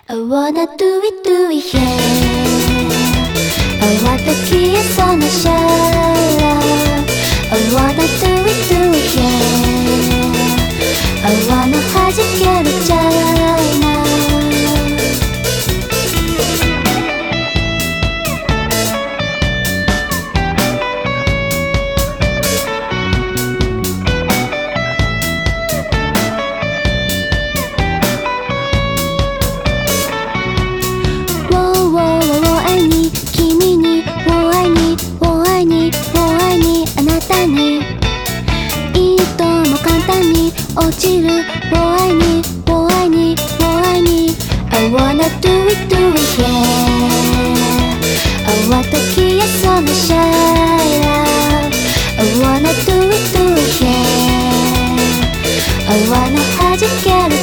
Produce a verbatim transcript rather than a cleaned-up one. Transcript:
I wanna do it, do it, yeah. I wanna kiss on the shoulder. I wanna do it, do it, yeah. I wanna 弾けるじゃないな。落ちるを愛にを愛にを愛に I wanna do it do it yeah I wanna kiss on the shoulder I wanna do it do it yeah I wanna 弾ける